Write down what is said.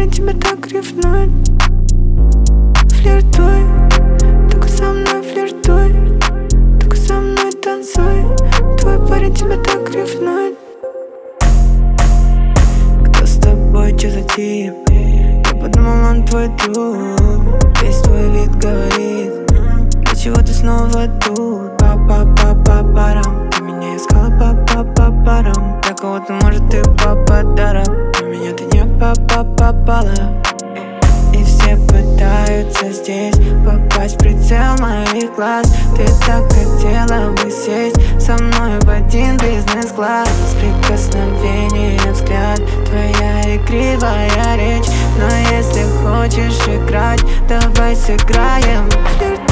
парень тебя так ревнует. Флиртуй, только со мной флиртуй, только со мной танцуй. Твой парень тебя так ревнует. Кто с тобой, что за тип? Я подумал, он твой друг. Весь твой вид говорит: для чего ты снова тут? Па-па-па-па-парам. Ты меня искала па-па-па-парам. Для кого-то, может, ты папа-даром, но меня ты не попала. И все пытаются здесь попасть в прицел моих глаз. Ты так хотела бы сесть со мной в один бизнес-класс. Прикосновение, взгляд, твоя игривая речь. Но если хочешь играть, давай сыграем.